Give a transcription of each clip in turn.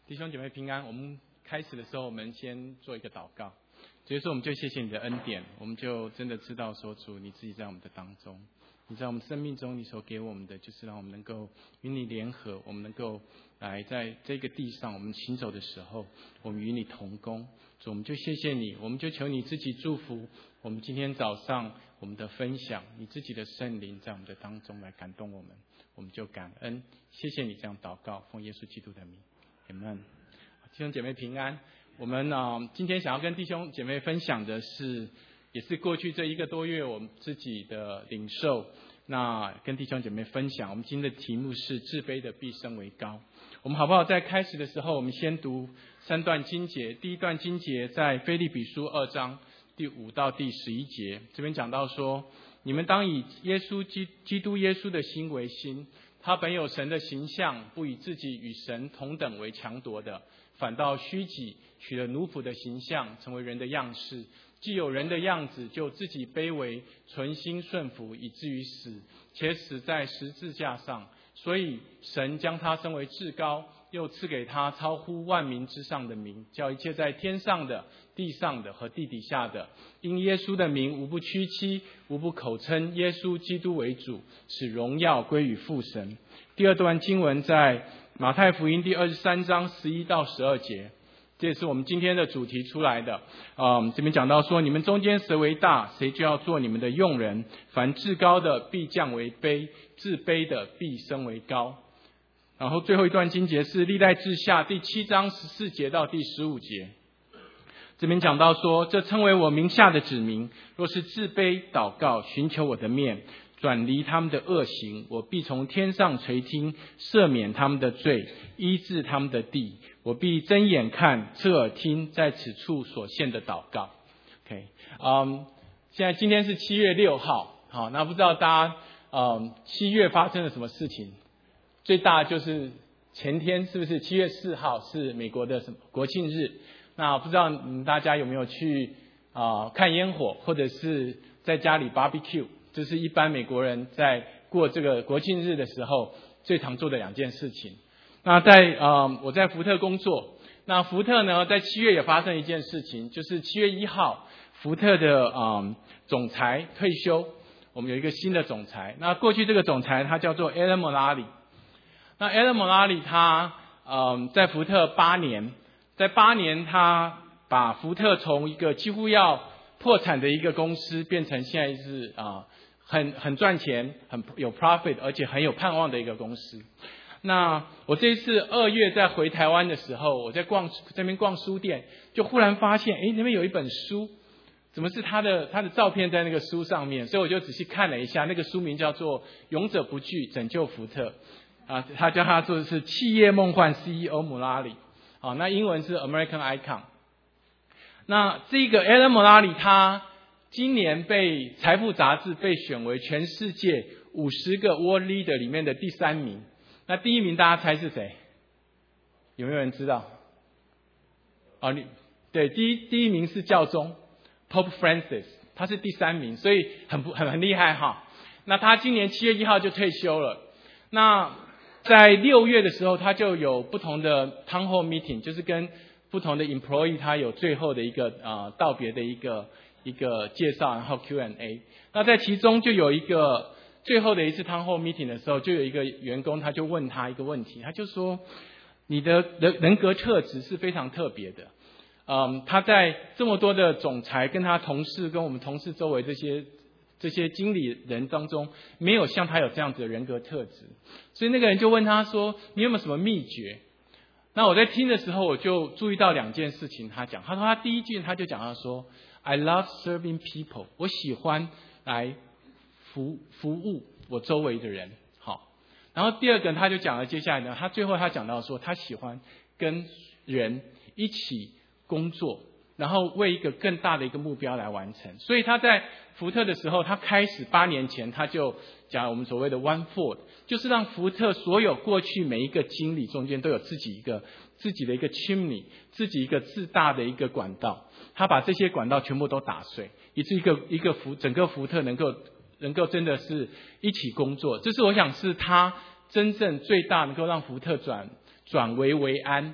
弟兄姐妹平安。我们开始的时候，我们先做一个祷告。所以说，我们就谢谢你的恩典，我们就真的知道说，主你自己在我们的当中，你在我们生命中，你所给我们的，就是让我们能够与你联合，我们能够来在这个地上，我们行走的时候，我们与你同工。主，我们就谢谢你，我们就求你自己祝福我们今天早上我们的分享，你自己的圣灵在我们的当中来感动我们，我们就感恩，谢谢你这样祷告，奉耶稣基督的名。Amen。 弟兄姐妹平安。我们今天想要跟弟兄姐妹分享的是，也是过去这1个多月我们自己的领受，那跟弟兄姐妹分享。我们今天的题目是自卑的必升为高。我们好不好在开始的时候，我们先读3段经节。第一段经节在腓立比书2章第5到第11节，这边讲到说，你们当以基督耶稣的心为心，他本有神的形象，不以自己与神同等为强夺的，反倒虚己，取了奴仆的形象，成为人的样式。既有人的样子，就自己卑微，存心顺服，以至于死，且死在十字架上。所以神将他升为至高，又赐给他超乎万民之上的名，叫一切在天上的、地上的和地底下的，因耶稣的名无不屈膝，无不口称耶稣基督为主，使荣耀归于父神。第二段经文在马太福音第23章11到12节，这也是我们今天的主题出来的。这边讲到说，你们中间谁为大，谁就要做你们的用人。凡至高的必降为卑，自卑的必升为高。然后最后一段经节是历代志下第7章14节到第15节。这边讲到说，这称为我名下的子民，若是自卑祷告，寻求我的面，转离他们的恶行，我必从天上垂听，赦免他们的罪，医治他们的地。我必睁眼看，侧耳听，在此处所献的祷告。OK， 今天是7月6号，好，那不知道大家7月发生了什么事情？最大就是前天是不是7月4号是美国的国庆日？那不知道大家有没有去看烟火，或者是在家里 barbecue？ 这是一般美国人在过这个国庆日的时候最常做的2件事情。那我在福特工作，那福特呢在7月也发生一件事情，就是7月1号福特的总裁退休，我们有一个新的总裁。那过去这个总裁他叫做 Alan Mulally。那 Alan Mulally 他在福特8年，在8年他把福特从一个几乎要破产的一个公司，变成现在是很赚钱、很有 profit， 而且很有盼望的一个公司。那我这一次2月在回台湾的时候，我在这边逛书店，就忽然发现，那边有一本书，怎么是他的照片在那个书上面？所以我就仔细看了一下，那个书名叫做《勇者不惧，拯救福特》他叫他做的是企业梦幻 CEO Mulally， 那英文是 American Icon。那这个 Alan Mulally 他今年被财富杂志被选为全世界50个 World Leader 里面的第3名。那第1名大家猜是谁？有没有人知道？对，第一名是教宗 Pope Francis， 他是第3名，所以很厉害哈。那他今年7月1号就退休了。那在6月的时候，他就有不同的 town hall meeting， 就是跟不同的 employee 他有最后的一个道别的一个介绍，然后 Q&A。那在其中就有一个最后的一次 town hall meeting 的时候，就有一个员工他就问他一个问题，他就说，你的人格特质是非常特别的。他在这么多的总裁跟他同事跟我们同事周围这些经理人当中，没有像他有这样子的人格特质。所以那个人就问他说，你有没有什么秘诀？那我在听的时候，我就注意到2件事情。他说他第一句他就讲到说 I love serving people， 我喜欢来服务我周围的人。好，然后第二个他就讲了接下来呢，他最后他讲到说，他喜欢跟人一起工作，然后为一个更大的一个目标来完成。所以他在福特的时候，他开始8年前他就讲我们所谓的 One Ford， 就是让福特所有过去每一个经理中间都有自己的一个 chimney， 自己一个自大的一个管道，他把这些管道全部都打碎，以至于整个福特能够真的是一起工作。这是我想是他真正最大能够让福特转危为安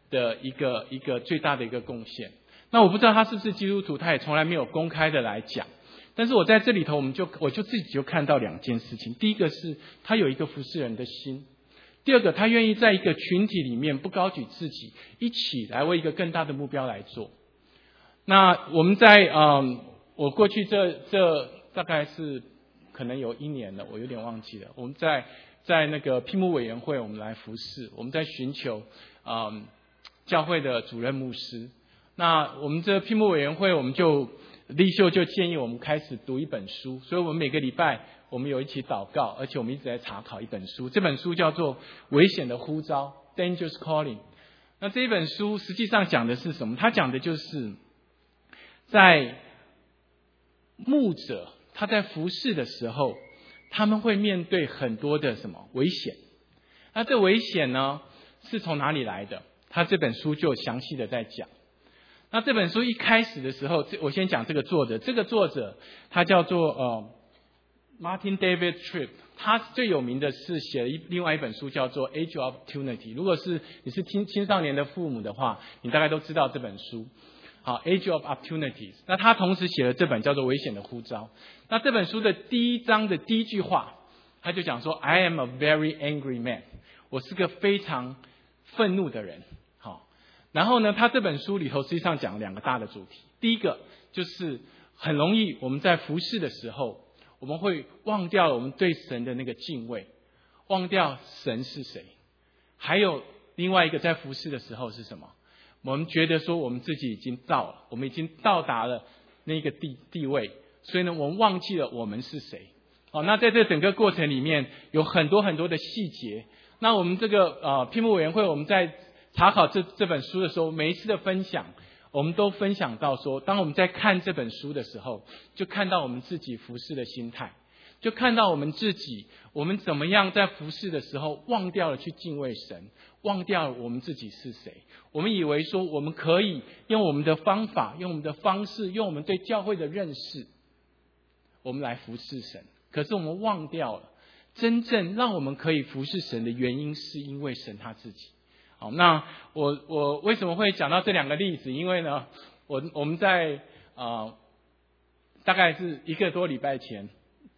的一个最大的一个贡献。那我不知道他是不是基督徒，他也从来没有公开的来讲。但是我在这里头，我就自己就看到两件事情。第一个是他有一个服侍人的心，第二个他愿意在一个群体里面不高举自己，一起来为一个更大的目标来做。那我们在我过去这大概是可能有1年了，我有点忘记了。我们在那个聘牧委员会，我们来服侍，我们在寻求教会的主任牧师。那我们这聘牧委员会，我们就立秀就建议我们开始读一本书，所以我们每个礼拜我们有一起祷告，而且我们一直在查考一本书。这本书叫做《危险的呼召》 （Dangerous Calling）。那这一本书实际上讲的是什么？它讲的就是在牧者他在服侍的时候，他们会面对很多的什么危险？那这危险呢，是从哪里来的？他这本书就详细的在讲。那这本书一开始的时候，我先讲这个作者。这个作者他叫做Martin David Tripp， 他最有名的是写了另外一本书叫做 Age of Opportunity。如果是你是青少年的父母的话，你大概都知道这本书。好 ，Age of Opportunities。那他同时写了这本叫做《危险的呼召》。那这本书的第1章的第1句话，他就讲说 ：“I am a very angry man。”我是个非常愤怒的人。好，然后呢，他这本书里头实际上讲2个大的主题。第一个就是很容易我们在服侍的时候，我们会忘掉了我们对神的那个敬畏，忘掉神是谁。还有另外一个在服侍的时候是什么？我们觉得说我们自己已经到了，我们已经到达了那个地位，所以呢，我们忘记了我们是谁。好，那在这整个过程里面有很多很多的细节。那我们这个聘牧委员会，我们在查考这本书的时候，每一次的分享，我们都分享到说，当我们在看这本书的时候，就看到我们自己服侍的心态，就看到我们自己，我们怎么样在服侍的时候忘掉了去敬畏神，忘掉了我们自己是谁。我们以为说我们可以用我们的方法，用我们的方式，用我们对教会的认识，我们来服侍神。可是我们忘掉了，真正让我们可以服侍神的原因，是因为神他自己。好，那我为什么会讲到这2个例子？因为呢，我们在大概是1个多礼拜前，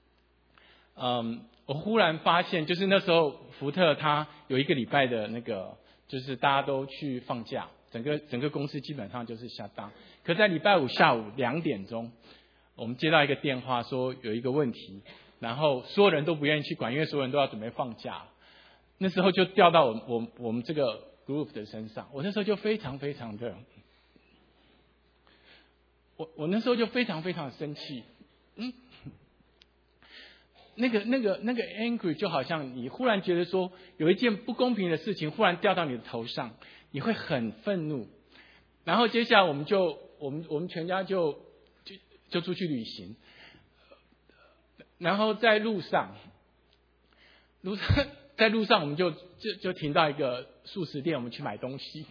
我忽然发现，就是那时候福特他有1个礼拜的那个，就是大家都去放假，整个公司基本上就是下档。可在礼拜5下午2点钟，我们接到一个电话说有一个问题，然后所有人都不愿意去管，因为所有人都要准备放假。那时候就调到我们这个 group 的身上，我那时候就非常非常的，我那时候就非常非常的生气，那个 angry 就好像你忽然觉得说有一件不公平的事情忽然掉到你的头上，你会很愤怒。然后接下来我们全家就出去旅行，然后在路上我们就停到一个素食店，我们去买东西。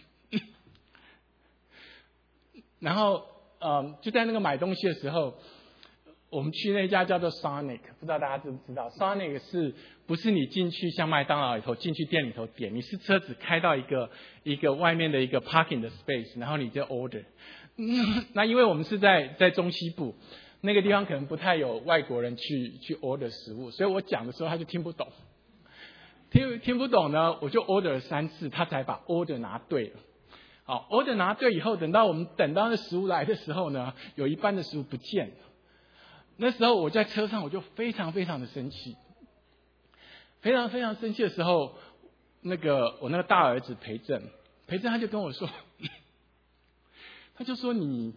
然后就在那个买东西的时候，我们去那家叫做 Sonic， 不知道大家知不知道 ？Sonic 是不是你进去像麦当劳里头进去店里头点，你是车子开到一个外面的一个 parking 的 space， 然后你就 order。那因为我们是在中西部，那个地方可能不太有外国人去 order 食物，所以我讲的时候他就听不懂。听不懂呢，我就 order 了3次，他才把 order 拿对了。好 ，order 拿对以后，等到那食物来的时候呢，有一半的食物不见了。那时候我在车上，我就非常非常的生气，非常非常生气的时候，我那个大儿子培正他就跟我说，他就说你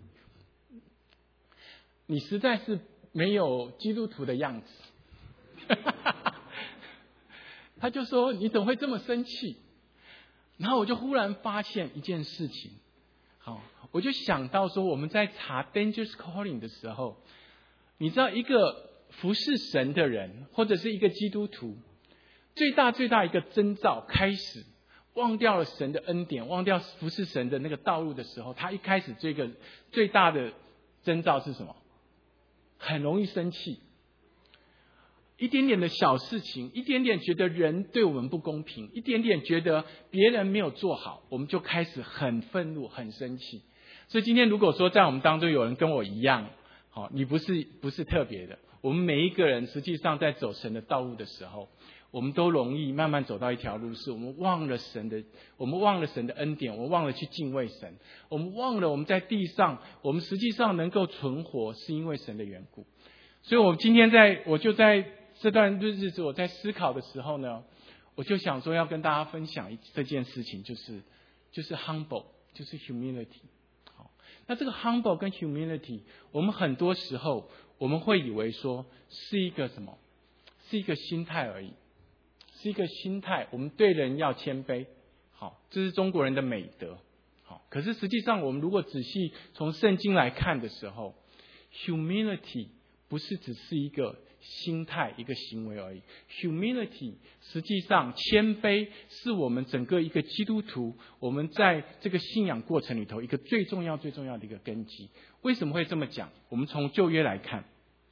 实在是没有基督徒的样子。他就说你怎么会这么生气？然后我就忽然发现一件事情，好，我就想到说我们在查 Dangerous Calling 的时候，你知道一个服侍神的人，或者是一个基督徒，最大一个征兆，开始忘掉了神的恩典，忘掉服侍神的那个道路的时候，他一开始这个最大的征兆是什么？很容易生气。 一点点的小事情，一点点觉得人对我们不公平，一点点觉得别人没有做好，我们就开始很愤怒、很生气。所以今天如果说在我们当中有人跟我一样，好，你不是特别的，我们每一个人实际上在走神的道路的时候，我们都容易慢慢走到一条路，是我们忘了神的恩典，我们忘了去敬畏神，我们忘了我们在地上，我们实际上能够存活是因为神的缘故。所以我今天我就在这段日子我在思考的时候呢，我就想说要跟大家分享这件事情，就是 humble， 就是 humility。好，那这个 humble 跟 humility， 我们很多时候我们会以为说是一个什么，是一个心态而已，是一个心态，我们对人要谦卑。好，这是中国人的美德。好，可是实际上我们如果仔细从圣经来看的时候， humility 不是只是一个心态、一个行为而已。humility 实际上谦卑是我们整个一个基督徒，我们在这个信仰过程里头一个最重要的一个根基。为什么会这么讲？我们从旧约来看，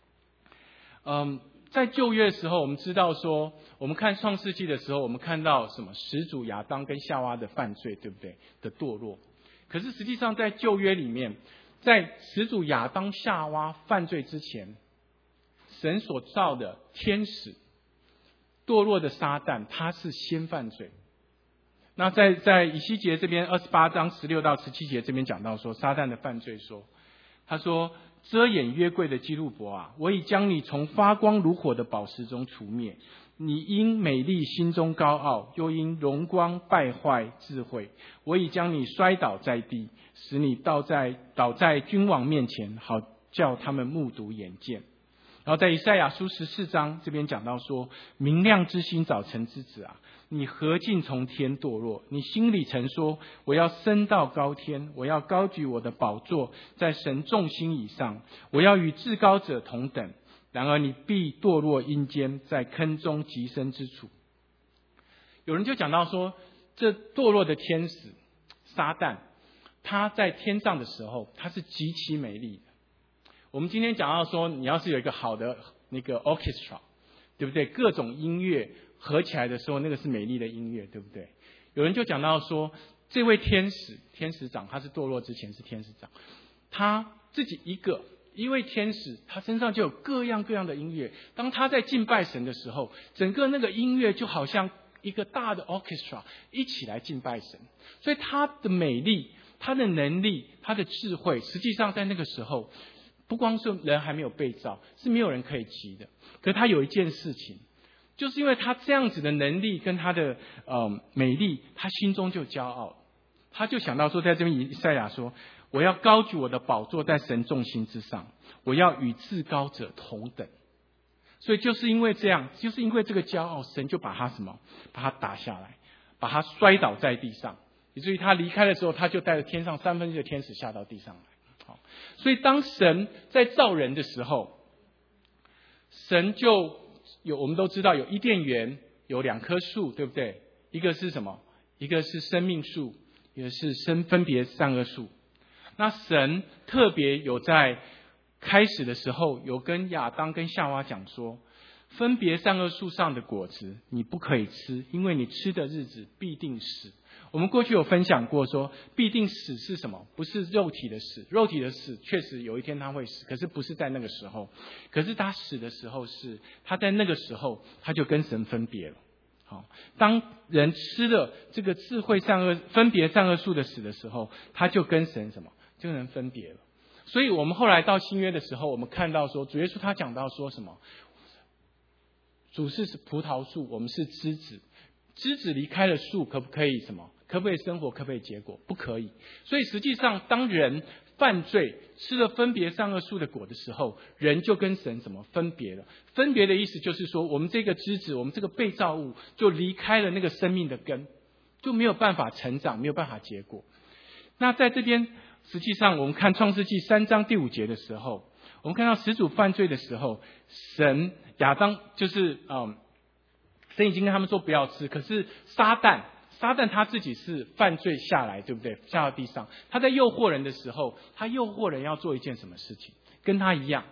在旧约的时候，我们知道说，我们看创世纪的时候，我们看到什么？始祖亚当跟夏娃的犯罪，对不对？的堕落。可是实际上在旧约里面，在始祖亚当夏娃犯罪之前，神所造的天使堕落的撒旦，他是先犯罪。那在以西结这边28章16到17节这边讲到说，撒旦的犯罪说，他说，遮掩约柜的基路伯啊，我已将你从发光如火的宝石中除灭。你因美丽心中高傲，又因荣光败坏智慧。我已将你摔倒在地，使你倒在君王面前，好叫他们目睹眼见。然后在以赛亚书14章这边讲到说，明亮之星早晨之子啊，你何竟从天堕落？你心里曾说，我要升到高天，我要高举我的宝座在神众星以上，我要与至高者同等。然而你必堕落阴间，在坑中极深之处。有人就讲到说，这堕落的天使撒旦，他在天上的时候，他是极其美丽的。我们今天讲到说，你要是有一个好的那个 orchestra， 对不对？各种音乐合起来的时候，那个是美丽的音乐，对不对？有人就讲到说，这位天使长，他是堕落之前是天使长，他自己一位天使，他身上就有各样各样的音乐。当他在敬拜神的时候，整个那个音乐就好像一个大的 orchestra 一起来敬拜神。所以他的美丽、他的能力、他的智慧，实际上在那个时候，不光是人还没有被造，是没有人可以及的。可是他有一件事情，就是因为他这样子的能力跟他的美丽，他心中就骄傲，他就想到说，在这边以赛亚说，我要高举我的宝座在神众星之上，我要与至高者同等。所以就是因为这样，就是因为这个骄傲，神就把他把他打下来，把他摔倒在地上，以至于他离开的时候，他就带着天上1/3的天使下到地上来。好，所以当神在造人的时候，神就我们都知道有伊甸园有2棵树，对不对？一个是什么？一个是生命树，一个是分别善恶树。那神特别有在开始的时候，有跟亚当跟夏娃讲说，分别善恶树上的果子你不可以吃，因为你吃的日子必定死。我们过去有分享过说，必定死是什么？不是肉体的死，肉体的死确实有一天他会死，可是不是在那个时候。可是他死的时候是他在那个时候他就跟神分别了。好，当人吃了这个智慧善恶分别善恶树的死的时候，他就跟神就能分别了。所以我们后来到新约的时候，我们看到说，主耶稣他讲到说什么？主是葡萄树，我们是枝子。枝子离开了树，可不可以可不可以生活？可不可以结果？不可以。所以实际上，当人犯罪吃了分别善恶树的果的时候，人就跟神分别了。分别的意思就是说，我们这个枝子，我们这个被造物，就离开了那个生命的根，就没有办法成长，没有办法结果。那在这边，实际上我们看创世纪3章第5节的时候，我们看到始祖犯罪的时候，亚当就是神已经跟他们说不要吃，可是撒旦他自己是犯罪下来，对不对？下到地上，他在诱惑人的时候，他诱惑人要做一件什么事情？跟他一样，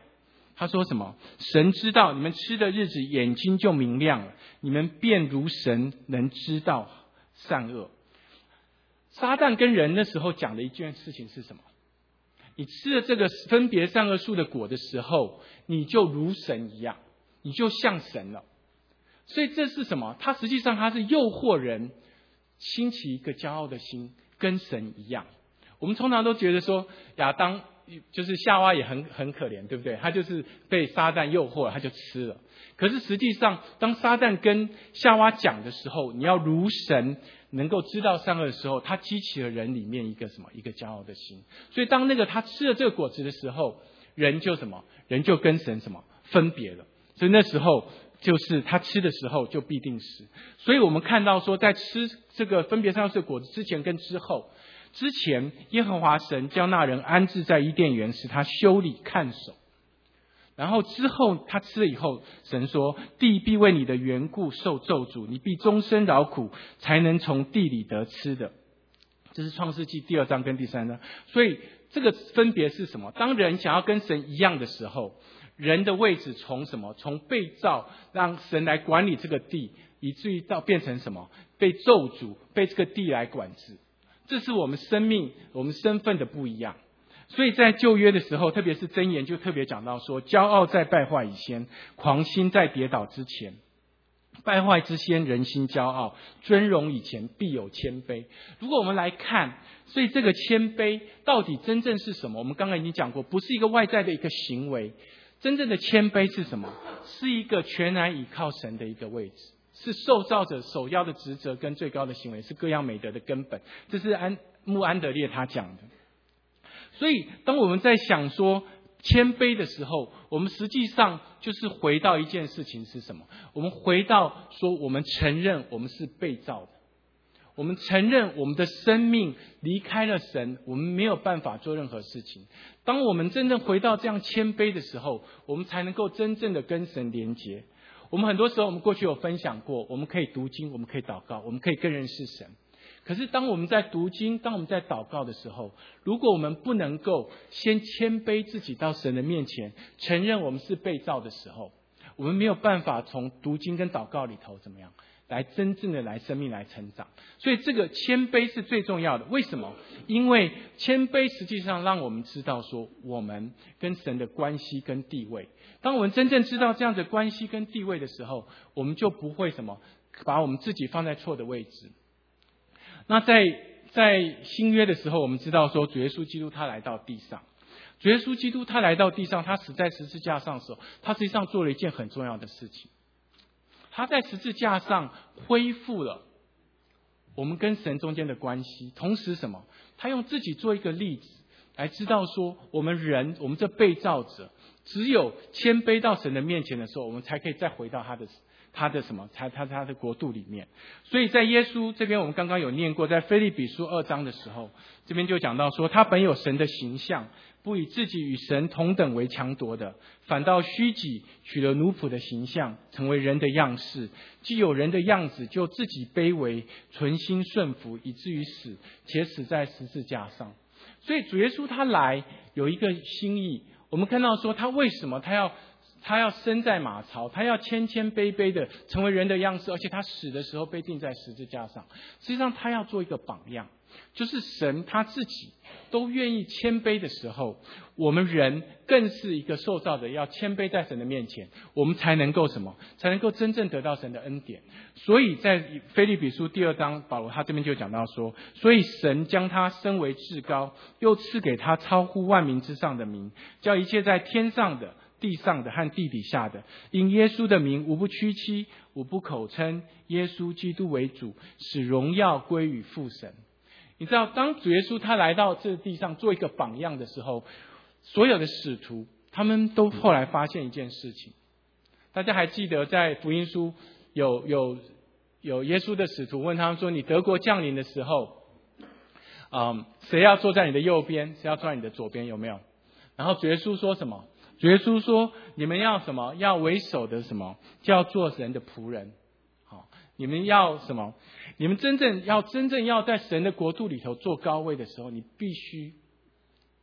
他说什么？神知道你们吃的日子，眼睛就明亮了，你们便如神能知道善恶。撒旦跟人那时候讲的一件事情是什么？你吃了这个分别善恶树的果的时候，你就如神一样，你就像神了。所以这是什么？它实际上它是诱惑人兴起一个骄傲的心，跟神一样。我们通常都觉得说亚当就是夏娃也很可怜，对不对？他就是被撒旦诱惑了，他就吃了。可是实际上当撒旦跟夏娃讲的时候，你要如神能够知道善恶的时候，他激起了人里面一个什么？一个骄傲的心。所以当那个他吃了这个果子的时候，人就什么？人就跟神什么？分别了。所以那时候就是他吃的时候就必定死。所以我们看到说，在吃这个分别善恶树的果子之前跟之后，之前耶和华神将那人安置在伊甸园，使他修理看守。然后之后他吃了以后，神说地必为你的缘故受咒诅，你必终身劳苦，才能从地里得吃的。这是创世纪第2章跟第3章。所以这个分别是什么？当人想要跟神一样的时候，人的位置从什么？从被造让神来管理这个地，以至于到变成什么？被咒诅，被这个地来管制。这是我们生命我们身份的不一样。所以在旧约的时候，特别是箴言就特别讲到说，骄傲在败坏以先，狂心在跌倒之前。败坏之先，人心骄傲；尊荣以前，必有谦卑。如果我们来看，所以这个谦卑到底真正是什么？我们刚刚已经讲过，不是一个外在的一个行为。真正的谦卑是什么？是一个全然倚靠神的一个位置，是受造者首要的职责跟最高的行为，是各样美德的根本。这是穆安德烈他讲的。所以当我们在想说谦卑的时候，我们实际上就是回到一件事情是什么？我们回到说，我们承认我们是被造的，我们承认我们的生命离开了神，我们没有办法做任何事情。当我们真正回到这样谦卑的时候，我们才能够真正的跟神连结。我们很多时候，我们过去有分享过，我们可以读经，我们可以祷告，我们可以更认识神。可是当我们在读经，当我们在祷告的时候，如果我们不能够先谦卑自己到神的面前，承认我们是被造的时候，我们没有办法从读经跟祷告里头怎么样来真正的来生命来成长。所以这个谦卑是最重要的。为什么？因为谦卑实际上让我们知道说，我们跟神的关系跟地位。当我们真正知道这样的关系跟地位的时候，我们就不会什么把我们自己放在错的位置。那在新约的时候，我们知道说主耶稣基督他来到地上，主耶稣基督他来到地上，他死在十字架上的时候，他实际上做了一件很重要的事情。他在十字架上恢复了我们跟神中间的关系，同时什么？他用自己做一个例子，来知道说我们人，我们这被造者，只有谦卑到神的面前的时候，我们才可以再回到他的什么？他的国度里面。所以在耶稣这边，我们刚刚有念过，在腓立比书2章的时候，这边就讲到说，他本有神的形象，不以自己与神同等为强夺的，反倒虚己，取了奴仆的形象，成为人的样式。既有人的样子，就自己卑微，存心顺服，以至于死，且死在十字架上。所以主耶稣他来有一个心意，我们看到说他为什么他要生在马槽，他要谦谦卑卑的成为人的样式，而且他死的时候被钉在十字架上。实际上他要做一个榜样，就是神他自己都愿意谦卑的时候，我们人更是一个受造的，要谦卑在神的面前，我们才能够什么？才能够真正得到神的恩典。所以在腓立比书第2章，保罗他这边就讲到说，所以神将他升为至高，又赐给他超乎万民之上的名，叫一切在天上的、地上的和地底下的，因耶稣的名，无不屈膝，无不口称耶稣基督为主，使荣耀归于父神。你知道，当主耶稣他来到这地上做一个榜样的时候，所有的使徒他们都后来发现一件事情。大家还记得在福音书有耶稣的使徒问他们说，你得国降临的时候，谁要坐在你的右边，谁要坐在你的左边，有没有？然后主耶稣说什么？主耶稣说，你们要什么？要为首的什么？叫做神的仆人。好，你们要什么？你们真正要在神的国度里头做高位的时候，你必须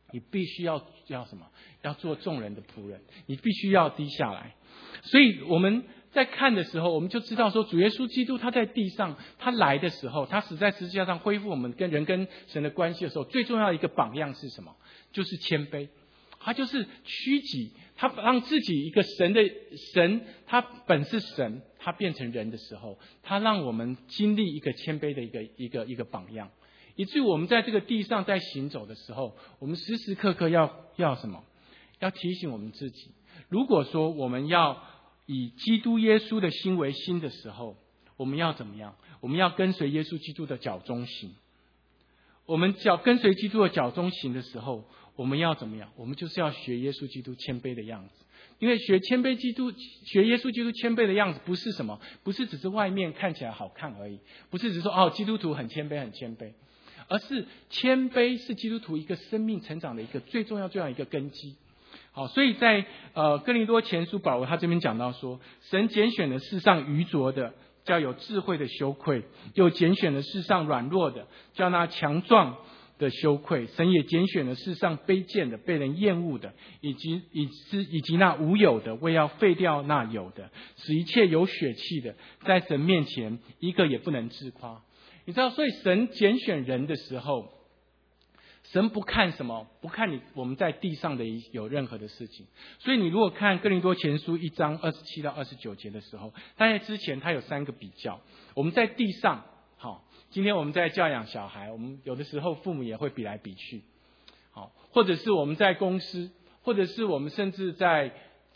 你必须要什么？要做众人的仆人，你必须要低下来。所以我们在看的时候，我们就知道说，主耶稣基督他在地上，他来的时候，他死在十字架上恢复我们跟人跟神的关系的时候，最重要的一个榜样是什么？就是谦卑。他就是屈己，他让自己一个神，他本是神，他变成人的时候，他让我们经历一个谦卑的一个榜样，以至于我们在这个地上在行走的时候，我们时时刻刻要什么？要提醒我们自己，如果说我们要以基督耶稣的心为心的时候，我们要怎么样？我们要跟随耶稣基督的脚中行。我们跟随基督的脚中行的时候，我们要怎么样？我们就是要学耶稣基督谦卑的样子。因为学耶稣基督谦卑的样子，不是什么，不是只是外面看起来好看而已，不是只说基督徒很谦卑很谦卑，而是谦卑是基督徒一个生命成长的一个最重要一个根基。好，所以在哥林多前书保罗他这边讲到说，神拣选了世上愚拙的，叫有智慧的羞愧；又拣选了世上软弱的，叫那强壮的羞愧。神也拣选了世上卑贱的、被人厌恶的，以及那无有的，为要废掉那有的，使一切有血气的，在神面前一个也不能自夸。你知道，所以神拣选人的时候，神不看什么，不看我们在地上的有任何的事情。所以你如果看哥林多前书1章27到29节的时候，在之前他有3个比较。我们在地上，好，今天我们在教养小孩，我们有的时候父母也会比来比去，好，或者是我们在公司，或者是我们甚至在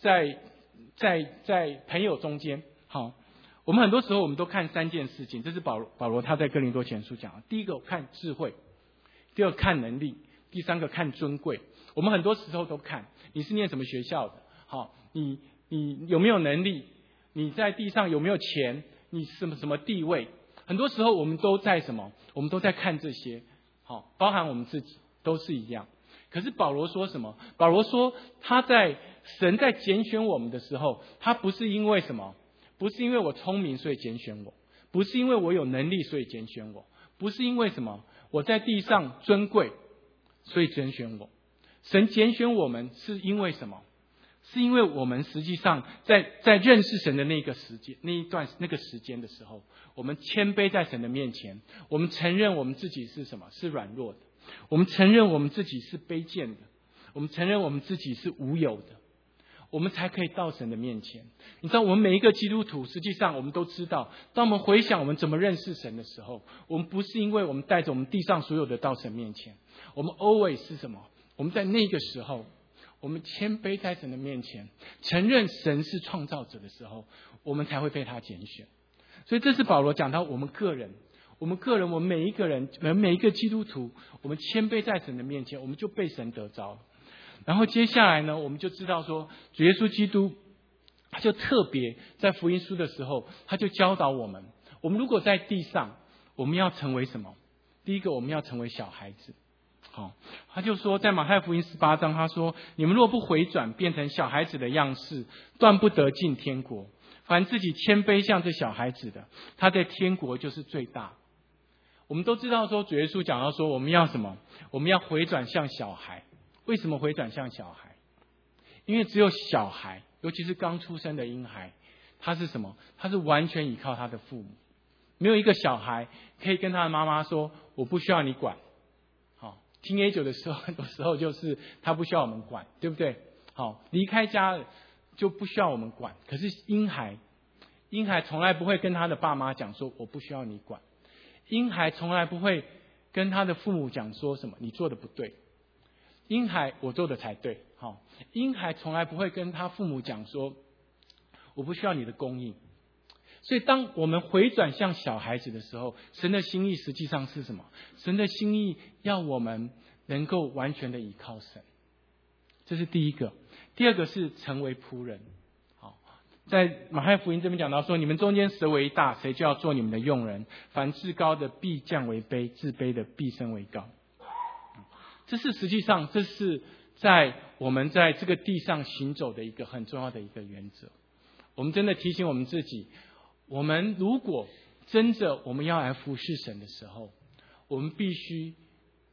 朋友中间，好，我们很多时候我们都看3件事情。这是保罗他在哥林多前书讲的。第一个看智慧，第二个看能力，第三个看尊贵。我们很多时候都看你是念什么学校的，好，你有没有能力，你在地上有没有钱，你什么地位。很多时候我们都在什么？我们都在看这些，好，包含我们自己都是一样。可是保罗说什么？保罗说神在拣选我们的时候，他不是因为什么？不是因为我聪明所以拣选我，不是因为我有能力所以拣选我，不是因为什么我在地上尊贵所以拣选我。神拣选我们是因为什么？是因为我们实际上在认识神的那个时间，那个时间的时候，我们谦卑在神的面前，我们承认我们自己是什么？是软弱的，我们承认我们自己是卑贱的，我们承认我们自己是无有的，我们才可以到神的面前。你知道，我们每一个基督徒，实际上我们都知道，当我们回想我们怎么认识神的时候，我们不是因为我们带着我们地上所有的到神面前，我们 always 是什么？我们在那个时候，我们谦卑在神的面前，承认神是创造者的时候，我们才会被他拣选。所以这是保罗讲到我们个人，我们每一个人，每一个基督徒，我们谦卑在神的面前，我们就被神得着了。然后接下来呢，我们就知道说，主耶稣基督他就特别在福音书的时候，他就教导我们，我们如果在地上，我们要成为什么？第一个，我们要成为小孩子。好，他就说在马太福音18章，他说，你们若不回转，变成小孩子的样式，断不得进天国。凡自己谦卑像这小孩子的，他在天国就是最大。我们都知道说，主耶稣讲到说，我们要什么？我们要回转像小孩。为什么回转像小孩？因为只有小孩，尤其是刚出生的婴孩，他是什么？他是完全依靠他的父母。没有一个小孩可以跟他的妈妈说，我不需要你管。好，teenager的时候，很多时候就是他不需要我们管，对不对？好，离开家了就不需要我们管。可是婴孩从来不会跟他的爸妈讲说，我不需要你管。婴孩从来不会跟他的父母讲说什么，你做的不对。婴孩，我做的才对。好，婴孩从来不会跟他父母讲说，我不需要你的供应。所以当我们回转向小孩子的时候，神的心意实际上是什么？神的心意要我们能够完全的依靠神，这是第一个。第二个是成为仆人。好，在马太福音这边讲到说，你们中间谁为大，谁就要做你们的用人。凡至高的必降为卑，自卑的必升为高。这是实际上，这是在我们在这个地上行走的一个很重要的一个原则。我们真的提醒我们自己，我们如果真的我们要来服侍神的时候，我们必须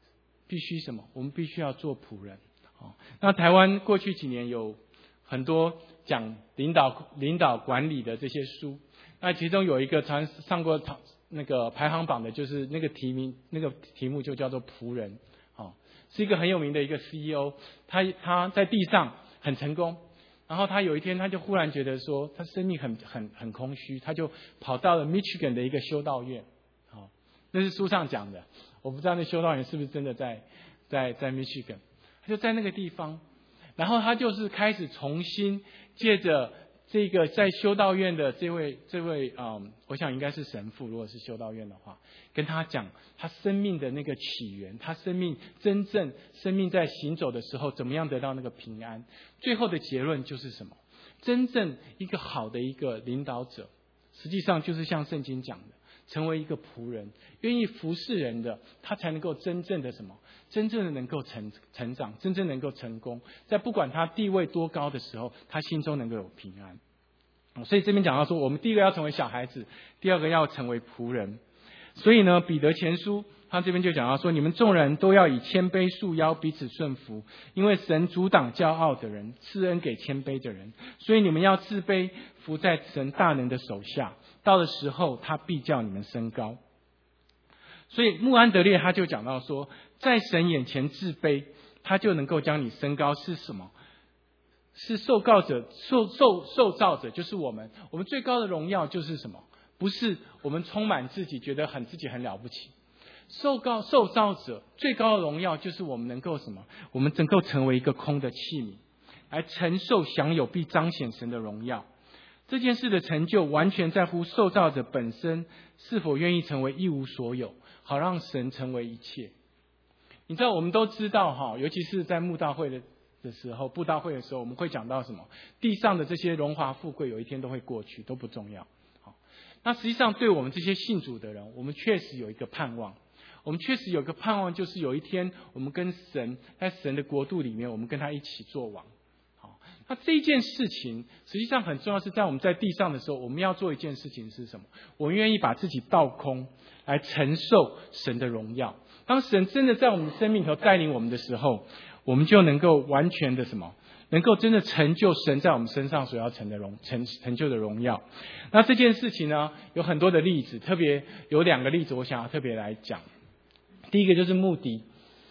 必须什么？我们必须要做仆人。那台湾过去几年有很多讲领导管理的这些书，那其中有一个上过那个排行榜的，就是那个题目就叫做仆人。是一个很有名的一个 CEO， 他在地上很成功，然后他有一天他就忽然觉得说他生命很空虚，他就跑到了 Michigan 的一个修道院。那是书上讲的，我不知道那修道院是不是真的在 Michigan。他就在那个地方，然后他就是开始重新借着这个在修道院的这位我想应该是神父，如果是修道院的话，跟他讲他生命的那个起源，他生命在行走的时候怎么样得到那个平安。最后的结论就是什么？真正一个好的一个领导者，实际上就是像圣经讲的，成为一个仆人，愿意服侍人的，他才能够真正的能够成长，真正能够成功。在不管他地位多高的时候，他心中能够有平安。所以这边讲到说，我们第一个要成为小孩子，第二个要成为仆人。所以呢，彼得前书他这边就讲到说，你们众人都要以谦卑束腰，彼此顺服，因为神阻挡骄傲的人，赐恩给谦卑的人。所以你们要自卑，服在神大能的手下，到的时候他必叫你们升高。所以穆安德烈他就讲到说，在神眼前自卑，他就能够将你升高。是什么？是受造者，就是我们最高的荣耀就是什么？不是我们充满自己，觉得自己很了不起。受造者最高的荣耀就是我们能够什么？我们能够成为一个空的器皿，来承受享有必彰显神的荣耀。这件事的成就完全在乎受造者本身是否愿意成为一无所有，好让神成为一切。你知道我们都知道尤其是在布道会的时候，我们会讲到什么？地上的这些荣华富贵有一天都会过去，都不重要。那实际上对我们这些信主的人，我们确实有一个盼望。我们确实有个盼望，就是有一天我们跟神在神的国度里面，我们跟他一起做王。那这一件事情实际上很重要，是在我们在地上的时候，我们要做一件事情是什么？我们愿意把自己倒空，来承受神的荣耀。当神真的在我们的生命头带领我们的时候，我们就能够完全的能够真的成就神在我们身上所要成就的荣耀。那这件事情呢，有很多的例子，特别有2个例子我想要特别来讲。第一个就是穆迪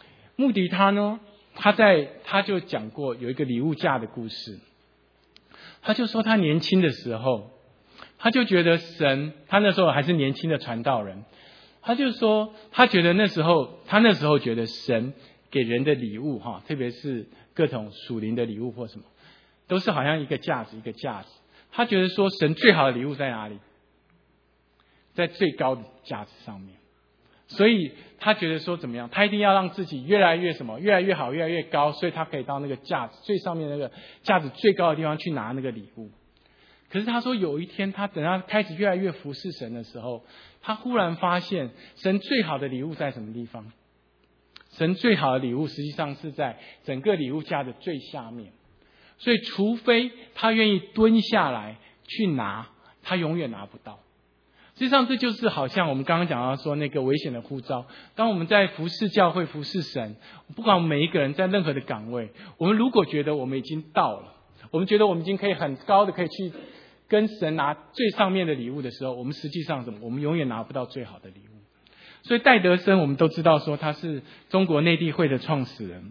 他就讲过有一个礼物架的故事。他就说他年轻的时候，他就觉得神，他那时候还是年轻的传道人，他就说他那时候觉得神给人的礼物特别是各种属灵的礼物或什么，都是好像一个架子。他觉得说神最好的礼物在哪里？在最高的架子上面。所以他觉得说怎么样？他一定要让自己越来越好，越来越高，所以他可以到那个架子最上面那个架子最高的地方去拿那个礼物。可是他说有一天，他等他开始越来越服侍神的时候，他忽然发现神最好的礼物在什么地方？神最好的礼物实际上是在整个礼物架的最下面。所以除非他愿意蹲下来去拿，他永远拿不到。实际上这就是好像我们刚刚讲到说那个危险的呼召。当我们在服侍教会、服侍神，不管我们每一个人在任何的岗位，我们如果觉得我们已经到了，我们觉得我们已经可以很高的可以去跟神拿最上面的礼物的时候，我们实际上我们永远拿不到最好的礼物。所以戴德生我们都知道说他是中国内地会的创始人。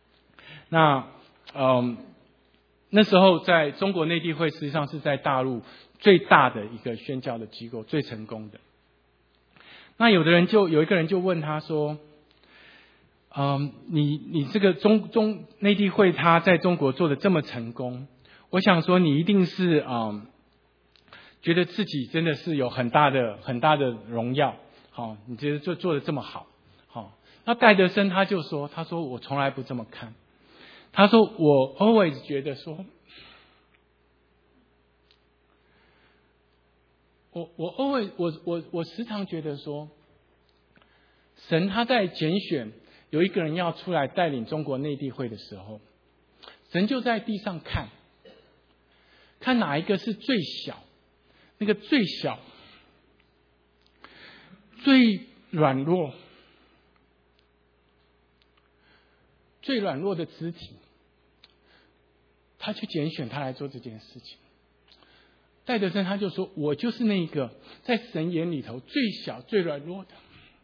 那时候在中国内地会实际上是在大陆最大的一个宣教的机构，最成功的。那有一个人就问他说，你这个内地会他在中国做的这么成功，我想说你一定是觉得自己真的是有很大的荣耀，你觉得做的这么好，那戴德生他说我从来不这么看。他说我 always 觉得说，我时常觉得说，神他在拣选有一个人要出来带领中国内地会的时候，神就在地上看哪一个是最小，那个最小、最软弱、 最软弱的肢体，他去拣选他来做这件事情。戴德生他就说，我就是那一个在神眼里头最小最软弱的，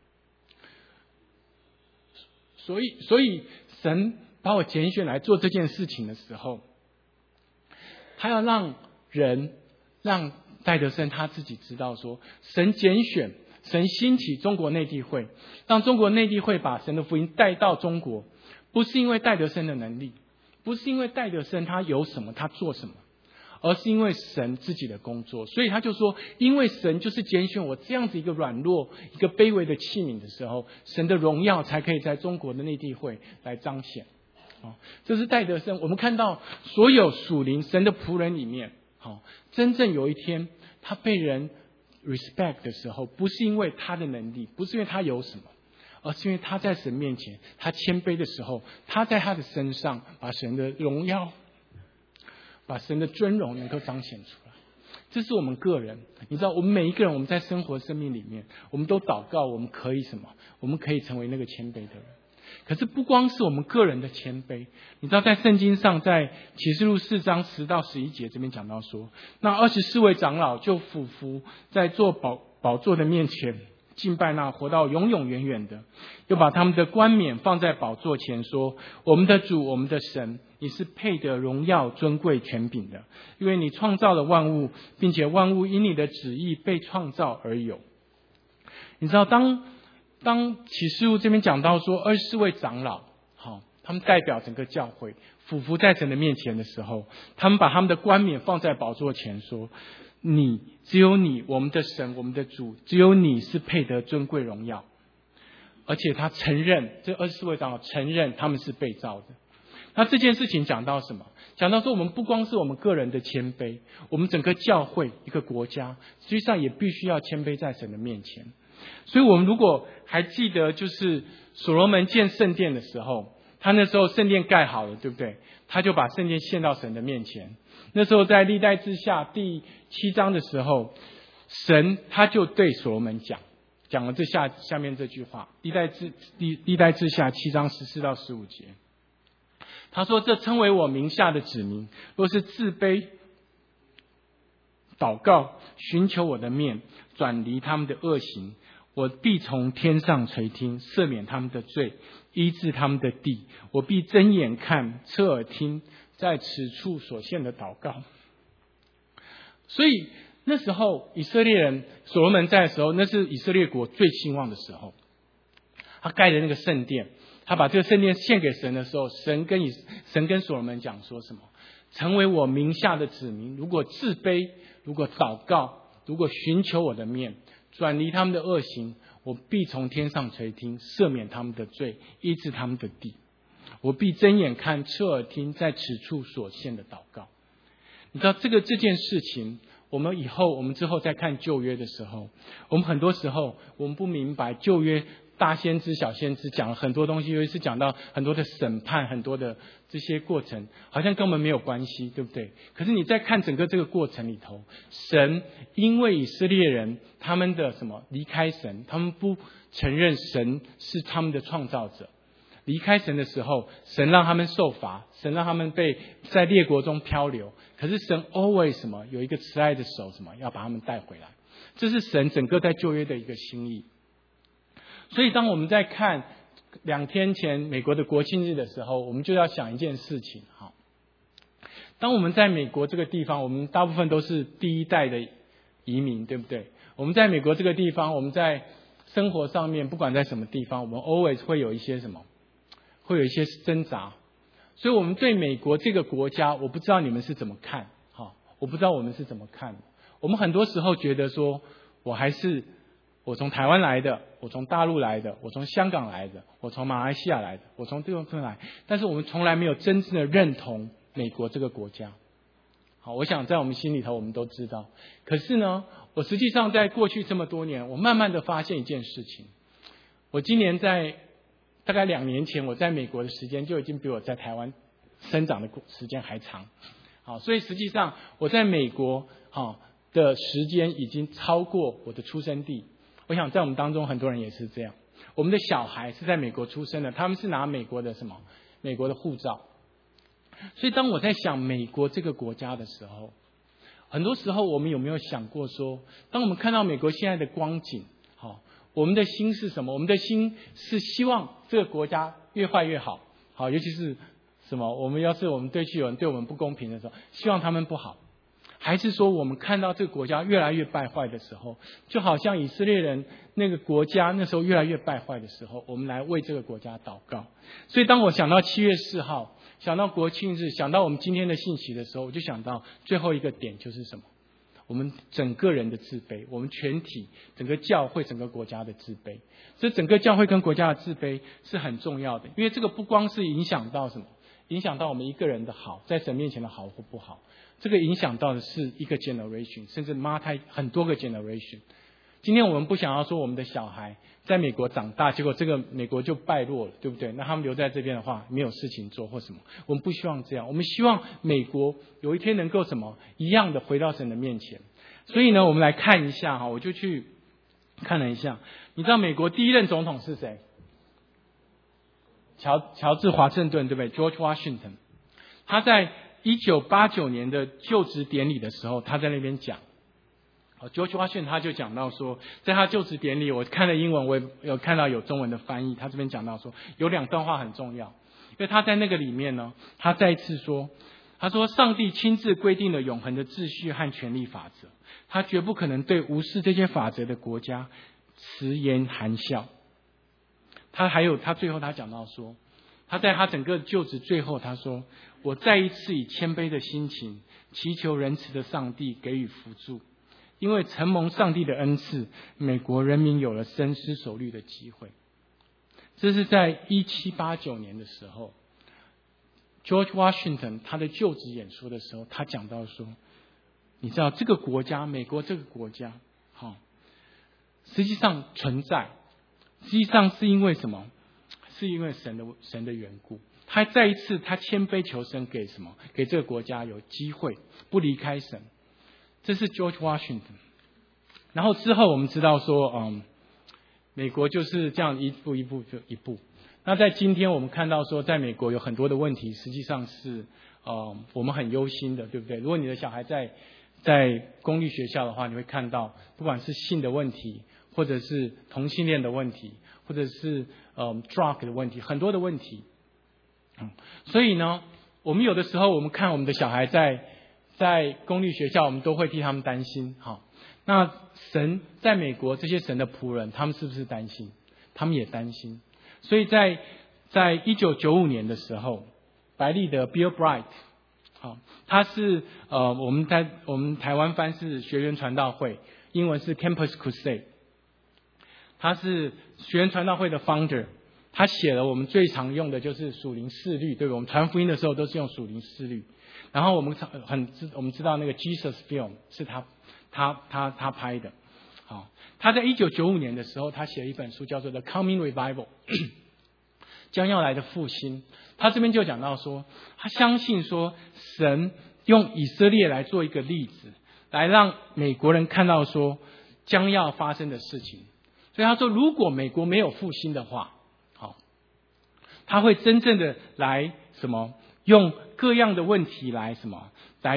所以神把我拣选来做这件事情的时候，他要让戴德生他自己知道说，神拣选，神兴起中国内地会，让中国内地会把神的福音带到中国，不是因为戴德生的能力，不是因为戴德生他有什么他做什么，而是因为神自己的工作。所以他就说，因为神就是拣选我这样子一个软弱一个卑微的器皿的时候，神的荣耀才可以在中国的内地会来彰显。这是戴德生，我们看到所有属灵神的仆人里面，真正有一天他被人 respect 的时候，不是因为他的能力，不是因为他有什么，而是因为他在神面前他谦卑的时候，他在他的身上把神的荣耀把神的尊荣能够彰显出来。这是我们个人，你知道我们每一个人，我们在生活生命里面，我们都祷告我们可以什么，我们可以成为那个谦卑的人。可是不光是我们个人的谦卑，你知道在圣经上，在启示录4章10到11节这边讲到说，那24位长老就俯伏在坐宝座的面前敬拜那活到永永远远的，又把他们的冠冕放在宝座前说，我们的主我们的神，你是配得荣耀尊贵权柄的，因为你创造了万物，并且万物因你的旨意被创造而有。你知道当启示录这边讲到说24位长老，他们代表整个教会俯伏在神的面前的时候，他们把他们的冠冕放在宝座前说，只有你我们的神我们的主，只有你是配得尊贵荣耀。而且他承认，这24位长老承认他们是被造的。那这件事情讲到什么？讲到说我们不光是我们个人的谦卑，我们整个教会一个国家实际上也必须要谦卑在神的面前。所以我们如果还记得，就是所罗门建圣殿的时候，他那时候圣殿盖好了，对不对？他就把圣殿献到神的面前。那时候在历代志下第7章的时候，神他就对所罗门讲了下面这句话，历代志下7章14到15节。他说，这称为我名下的子民，若是自卑祷告，寻求我的面，转离他们的恶行，我必从天上垂听，赦免他们的罪，医治他们的地。我必睁眼看，侧耳听，在此处所献的祷告。所以那时候以色列人所罗门在的时候，那是以色列国最兴旺的时候。他盖的那个圣殿，他把这个圣殿献给神的时候，神跟所罗门讲说什么？成为我名下的子民，如果自卑，如果祷告，如果寻求我的面，转离他们的恶行，我必从天上垂听，赦免他们的罪，医治他们的地。我必睁眼看，侧耳听，在此处所献的祷告。你知道这件事情，我们之后再看旧约的时候，我们很多时候我们不明白旧约大先知小先知讲了很多东西，尤其是讲到很多的审判，很多的这些过程好像跟我们没有关系，对不对？可是你在看整个这个过程里头，神因为以色列人他们的离开神，他们不承认神是他们的创造者，离开神的时候，神让他们受罚，神让他们被在列国中漂流，可是神 always 有一个慈爱的手要把他们带回来。这是神整个在旧约的一个心意。所以当我们在看2天前美国的国庆日的时候，我们就要想一件事情。当我们在美国这个地方，我们大部分都是第一代的移民，对不对？我们在美国这个地方，我们在生活上面不管在什么地方，我们 always 会有一些会有一些挣扎。所以我们对美国这个国家，我不知道你们是怎么看，我不知道我们是怎么看。我们很多时候觉得说，我从台湾来的，我从大陆来的，我从香港来的，我从马来西亚来的，我从这个地方来，但是我们从来没有真正的认同美国这个国家。我想在我们心里头我们都知道。可是呢，我实际上在过去这么多年，我慢慢的发现一件事情。我今年在大概2年前，我在美国的时间就已经比我在台湾生长的时间还长。所以实际上我在美国的时间已经超过我的出生地。我想在我们当中很多人也是这样。我们的小孩是在美国出生的，他们是拿美国的美国的护照。所以当我在想美国这个国家的时候，很多时候我们有没有想过说，当我们看到美国现在的光景，我们的心是什么？我们的心是希望这个国家越坏越好，尤其是什么？我们对有人对我们不公平的时候，希望他们不好，还是说我们看到这个国家越来越败坏的时候，就好像以色列人那个国家那时候越来越败坏的时候，我们来为这个国家祷告。所以当我想到7月4号，想到国庆日，想到我们今天的信息的时候，我就想到最后一个点就是什么？我们整个人的自卑，我们全体整个教会整个国家的自卑。这整个教会跟国家的自卑是很重要的，因为这个不光是影响到什么，影响到我们一个人的好，在神面前的好或不好，这个影响到的是一个 generation， 甚至很多个 generation。今天我们不想要说我们的小孩在美国长大，结果这个美国就败落了，对不对？那他们留在这边的话，没有事情做或什么，我们不希望这样。我们希望美国有一天能够什么一样的回到神的面前。所以呢，我们来看一下我就去看了一下，你知道美国第一任总统是谁？乔治华盛顿，对不对 ？George Washington。他在1989年的就职典礼的时候，他在那边讲。George Washington 他就讲到说，在他就职典礼，我看了英文，我也有看到有中文的翻译。他这边讲到说，有2段话很重要，因为他在那个里面呢，他再一次说，他说上帝亲自规定了永恒的秩序和权力法则，他绝不可能对无视这些法则的国家迟延含笑。他最后他讲到说，他在他整个就职最后他说，我再一次以谦卑的心情祈求仁慈的上帝给予扶助，因为承蒙上帝的恩赐，美国人民有了深思熟虑的机会。这是在1789年的时候 George Washington 他的就职演说的时候，他讲到说，你知道这个国家，美国这个国家实际上存在，实际上是因为什么？是因为神的缘故。他再一次他谦卑求神给什么？给这个国家有机会不离开神。这是 George Washington。 然后之后我们知道说美国就是这样一步一步就一步。那在今天我们看到说，在美国有很多的问题实际上是我们很忧心的，对不对？如果你的小孩在公立学校的话，你会看到不管是性的问题，或者是同性恋的问题，或者是drug 的问题，很多的问题。所以呢，我们有的时候我们看我们的小孩在公立学校，我们都会替他们担心。那神在美国这些神的仆人，他们是不是担心？他们也担心。所以在1995年的时候，白利的 Bill Bright， 他是我们台湾翻是学园传道会，英文是 Campus Crusade。他是学园传道会的 founder。他写了我们最常用的就是属灵四律，对吧？我们传福音的时候都是用属灵四律。然后我们知道那个 Jesus Film 是他拍的。他在1995年的时候，他写了一本书叫做 The Coming Revival 将要来的复兴。他这边就讲到说，他相信说神用以色列来做一个例子，来让美国人看到说将要发生的事情。所以他说，如果美国没有复兴的话，他会真正的来什么？用各样的问题来什么？来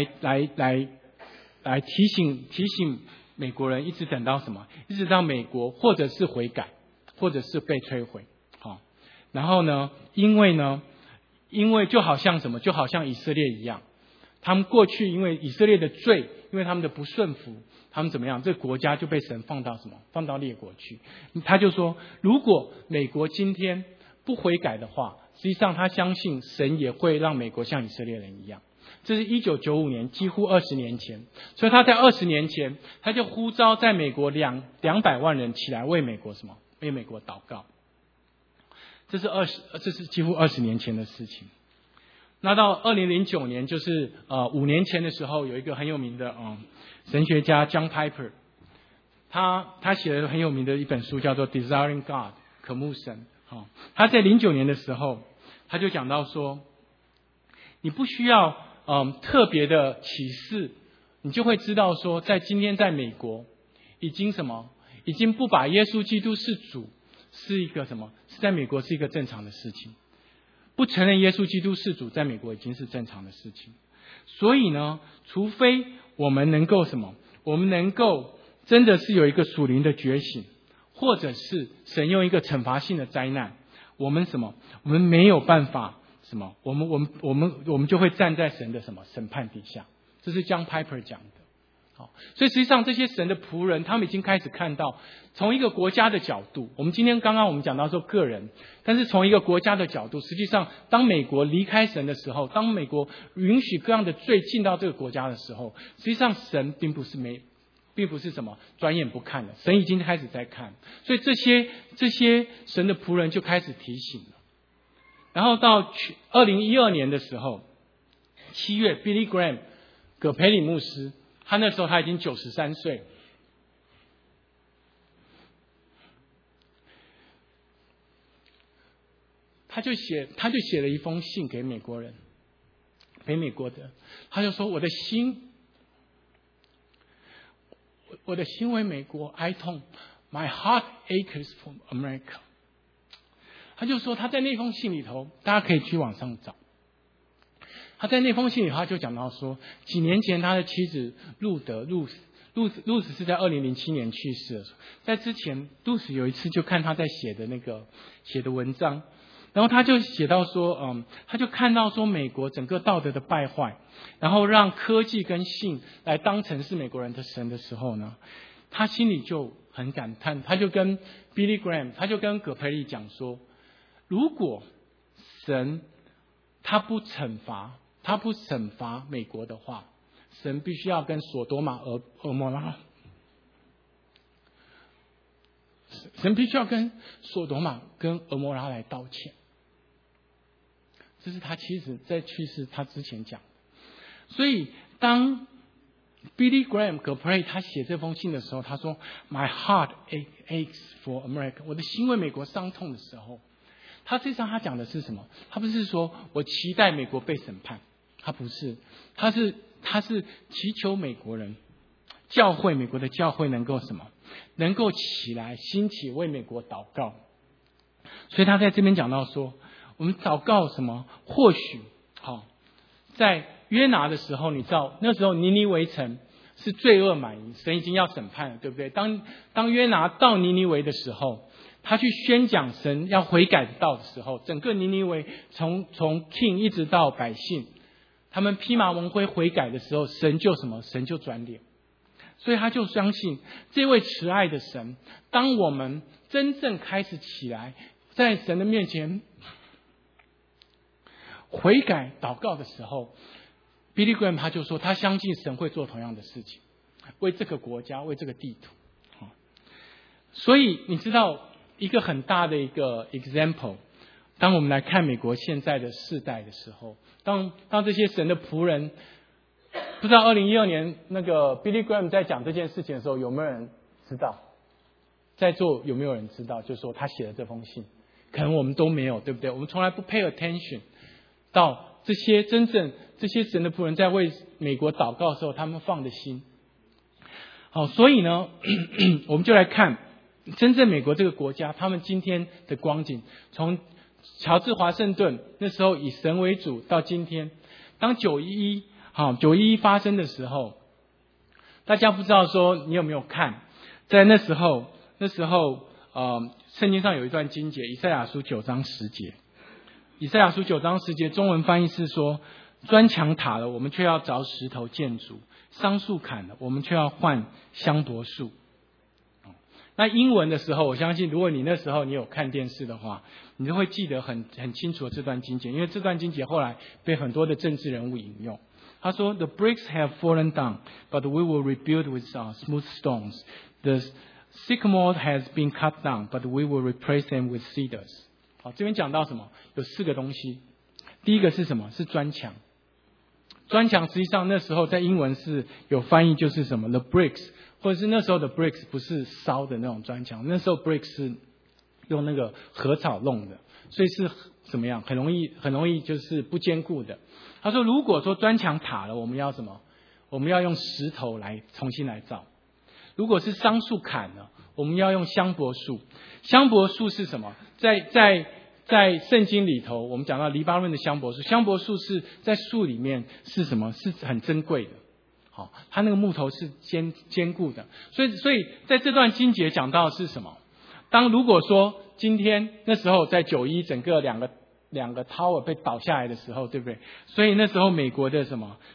提醒美国人，一直等到什么？一直到美国或者是悔改，或者是被摧毁。然后呢？因为就好像什么？就好像以色列一样，他们过去因为以色列的罪，因为他们的不顺服，他们怎么样？这个国家就被神放到什么？放到列国去。他就说，如果美国今天不悔改的话，实际上他相信神也会让美国像以色列人一样。这是1995年，几乎20年前。所以他在20年前，他就呼召在美国200万人起来为美国什么？为美国祷告。这是几乎20年前的事情。那到2009年，就是5年前的时候，有一个很有名的神学家 John Piper， 他写了很有名的一本书叫做 Desiring God， 渴慕神。他在09年的时候，他就讲到说，你不需要特别的启示，你就会知道说，在今天在美国已经不把耶稣基督是主是一个什么？是在美国是一个正常的事情。 不承认耶稣基督是主，在美国已经是正常的事情。所以呢，除非我们能够什么，我们能够真的是有一个属灵的觉醒，或者是神用一个惩罚性的灾难，我们什么，我们没有办法什么，我们就会站在神的什么审判底下。这是John Piper讲的。好，所以实际上这些神的仆人，他们已经开始看到，从一个国家的角度，我们今天刚刚我们讲到说个人，但是从一个国家的角度，实际上当美国离开神的时候，当美国允许各样的罪进到这个国家的时候，实际上神并不是什么转眼不看了，神已经开始在看。所以这些神的仆人就开始提醒了。然后到2012年的时候，7月 Billy Graham 葛培理牧师，他那时候他已经93岁，他就写了一封信给美国人，给美国的，他就说我的心为美国哀痛 ，My heart aches for America。他就说他在那封信里头，大家可以去网上找。他在那封信里，他就讲到说，几年前他的妻子路斯是在2007年去世的。在之前，路斯有一次就看他在写的文章，然后他就写到说，他就看到说美国整个道德的败坏，然后让科技跟性来当成是美国人的神的时候呢，他心里就很感叹，他就跟 Billy Graham， 他就跟葛培理讲说，如果神他不惩罚美国的话，神必须要跟索多玛俄摩拉，神必须要跟索多玛跟俄摩拉来道歉。这是他妻子在去世他之前讲的。所以当 Billy Graham 葛培理他写这封信的时候，他说 My heart aches for America， 我的心为美国伤痛的时候，他实际上他讲的是什么？他不是说我期待美国被审判，他不是，他是祈求美国人美国的教会能够什么，能够起来兴起为美国祷告。所以他在这边讲到说，我们祷告什么？或许在约拿的时候，你知道那时候尼尼微城是罪恶满盈，神已经要审判了，对不对？当约拿到尼尼微的时候，他去宣讲神要悔改的道的时候，整个尼尼微从 king 一直到百姓，他们披麻蒙灰悔改的时候，神就转脸。所以他就相信这位慈爱的神，当我们真正开始起来在神的面前悔改祷告的时候， Billy Graham 他就说他相信神会做同样的事情，为这个国家，为这个地图。所以你知道一个很大的一个 example， 当我们来看美国现在的世代的时候，当这些神的仆人，不知道2012年那个 Billy Graham 在讲这件事情的时候，有没有人知道？在座有没有人知道？就是说他写的这封信，可能我们都没有，对不对？我们从来不 pay attention 到这些真正这些神的仆人在为美国祷告的时候，他们放的心。好，所以呢，我们就来看真正美国这个国家，他们今天的光景，从乔治华盛顿那时候以神为主，到今天，当911发生的时候，大家不知道说你有没有看，在那时候圣经上有一段经节，以赛亚书9章10节。以赛亚书9章10节，中文翻译是说，砖墙塌了，我们却要凿石头建筑；桑树砍了，我们却要换香柏树。那英文的时候，我相信如果你那时候你有看电视的话，你就会记得很清楚的这段经节，因为这段经节后来被很多的政治人物引用。他说 The bricks have fallen down, but we will rebuild with smooth stones. The sycamore has been cut down, but we will replace them with cedars. 好，这边讲到什么？有4个东西。第一个是什么？是砖墙。砖墙实际上那时候在英文是有翻译，就是什么 the bricks， 或者是那时候的 bricks 不是烧的那种砖墙，那时候 bricks 是用那个禾草弄的，所以是怎么样？很容易就是不坚固的。他说，如果说砖墙塌了，我们要什么？我们要用石头来重新来造。如果是桑树砍了，我们要用香柏树。香柏树是什么？在在圣经里头，我们讲到黎巴嫩的香柏树，香柏树是在树里面是什么？是很珍贵的。好，它那个木头是坚固的。所以在这段经节讲到的是什么？如果说今天那时候在9·11整个两个 tower 被倒下来的时候，对不对？所以那时候美国的什么，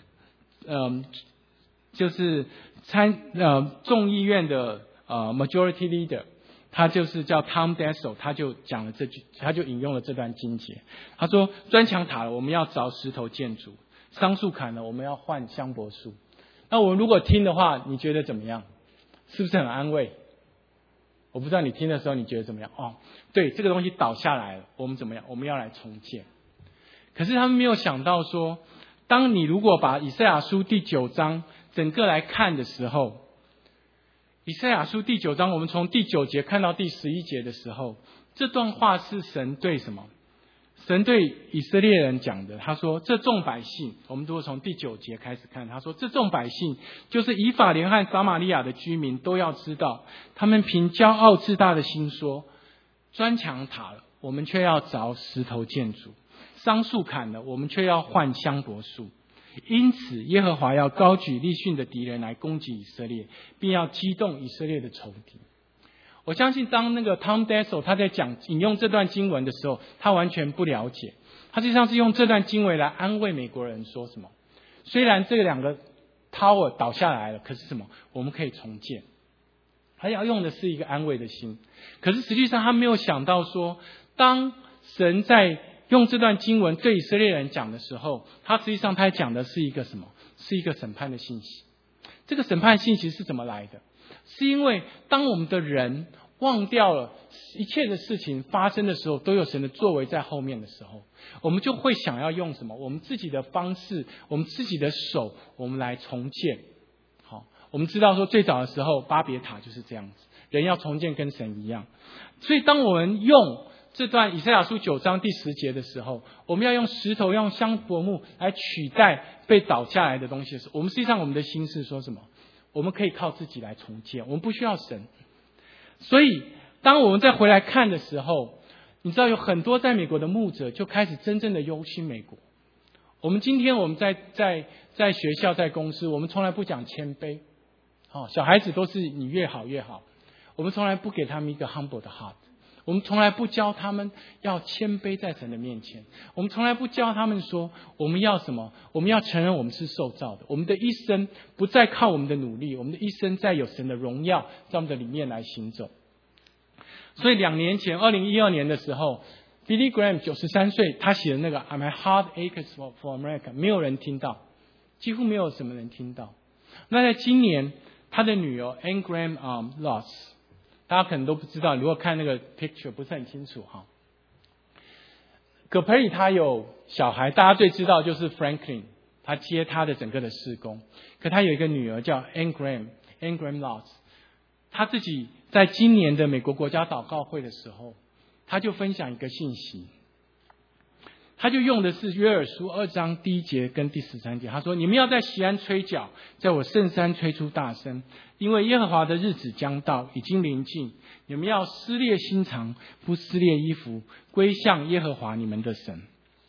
就是众议院的majority leader， 他就是叫 Tom Dassel， 他就讲了他就引用了这段经节。他说：砖墙塌了，我们要凿石头建筑；桑树砍了，我们要换香柏树。那我们如果听的话，你觉得怎么样？是不是很安慰？我不知道你听的时候你觉得怎么样？对，这个东西倒下来了，我们怎么样？我们要来重建。可是他们没有想到说，当你如果把以赛亚书第9章整个来看的时候，以赛亚书第9章，我们从第9节看到第11节的时候，这段话是神对什么？神对以色列人讲的。他说：这众百姓，我们如果从第9节开始看，他说：这众百姓就是以法莲和撒玛利亚的居民，都要知道，他们凭骄傲自大的心说：砖墙塌了，我们却要凿石头建筑；桑树砍了，我们却要换香柏树。因此耶和华要高举利汛的敌人来攻击以色列，并要激动以色列的仇敌。我相信当那个 Tom Dassel 他在引用这段经文的时候，他完全不了解，他实际上是用这段经文来安慰美国人，说什么？虽然这2个 tower 倒下来了，可是什么？我们可以重建。他要用的是一个安慰的心，可是实际上他没有想到说，当神在用这段经文对以色列人讲的时候，他实际上他讲的是一个什么？是一个审判的信息。这个审判信息是怎么来的？是因为当我们的人忘掉了一切的事情发生的时候，都有神的作为在后面的时候，我们就会想要用什么？我们自己的方式，我们自己的手，我们来重建。好，我们知道说最早的时候巴别塔就是这样子，人要重建跟神一样。所以当我们用这段以赛亚书9章第10节的时候，我们要用石头用香柏木来取代被倒下来的东西的时候，我们实际上我们的心是说什么？我们可以靠自己来重建，我们不需要神。所以当我们再回来看的时候，你知道有很多在美国的牧者就开始真正的忧心美国。今天我们在学校在公司，我们从来不讲谦卑。小孩子都是你越好越好，我们从来不给他们一个 humble 的 heart。我们从来不教他们要谦卑在神的面前，我们从来不教他们说我们要什么，我们要承认我们是受造的，我们的一生不再靠我们的努力，我们的一生在有神的荣耀在我们的里面来行走。所以2年前2012年的时候， Billy Graham 93岁，他写的那个 My Heart Aches for America， 没有人听到，几乎没有什么人听到。那在今年他的女儿 Anne Graham Lotz，大家可能都不知道，如果看那个 picture 不是很清楚哈。葛培里他有小孩，大家最知道就是 Franklin， 他接他的整个的事工。可他有一个女儿叫 Anne Graham Lotz， 他自己在今年的美国国家祷告会的时候，他就分享一个信息，他就用的是约珥书2章第1节跟第13节，他说：你们要在锡安吹角，在我圣山吹出大声，因为耶和华的日子将到，已经临近。你们要撕裂心肠，不撕裂衣服，归向耶和华你们的神。